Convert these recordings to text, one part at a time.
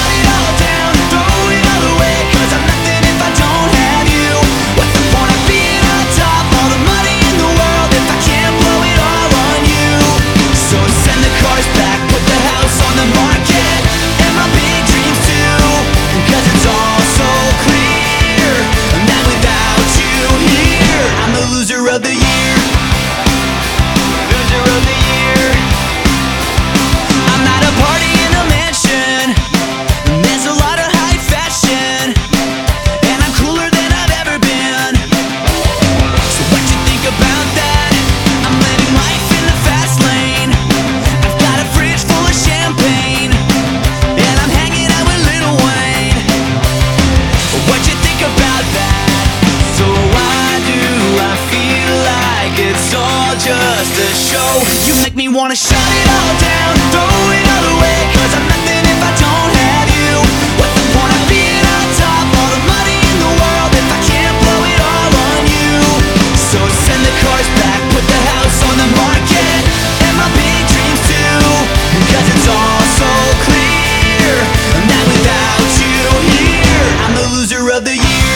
it all down, throw it all away, 'cause I'm nothing if I don't have you. What's the point of being on top, all the money in the world, if I can't blow it all on you? So send the cars back, put the house on the market, and my big dreams too, 'cause it's all so clear that without you here, I'm the loser of the year. Loser of the year. I'm at a party in a mansion, and there's a lot of high fashion, and I'm cooler than I've ever been. So what you think about that? I'm living life in the fast lane. I've got a fridge full of champagne, and I'm hanging out with Lil Wayne. What you think about that? So why do I feel like it's all just a show? You make me wanna shut it all down, throw it all away, 'cause I'm nothing if I don't have you. What's the point of being on top, all the money in the world, if I can't blow it all on you? So send the cars back, put the house on the market, and my big dreams too, 'cause it's all so clear that without you here, I'm the loser of the year.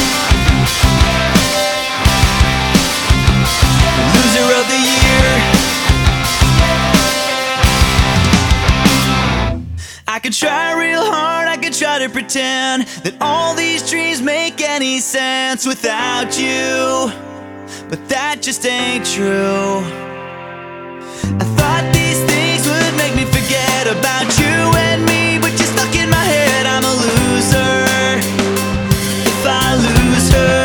Loser of the year. I could try real hard, I could try to pretend that all these dreams make any sense without you, but that just ain't true. I thought these things would make me forget about you and me, but you're stuck in my head. I'm a loser if I lose her.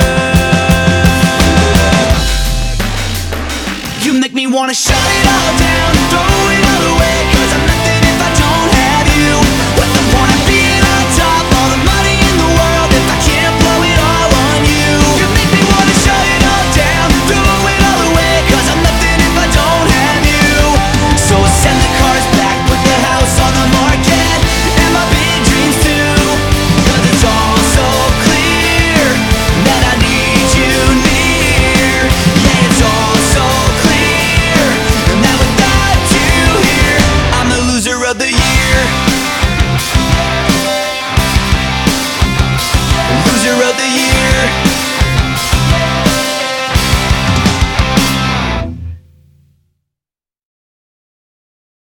You make me wanna shut it all down, throw it all away, 'cause I'm nothing if I don't have you. What's the point of being on top, all the money in the world, if I can't blow it all on you? You make me wanna shut it all down, throw it all away, 'cause I'm nothing if I don't have you. So send the cars back, put the house on the market, and my big dreams too, 'cause it's all so clear that I need you near. Yeah, it's all so clear that without you here, I'm the loser of the year.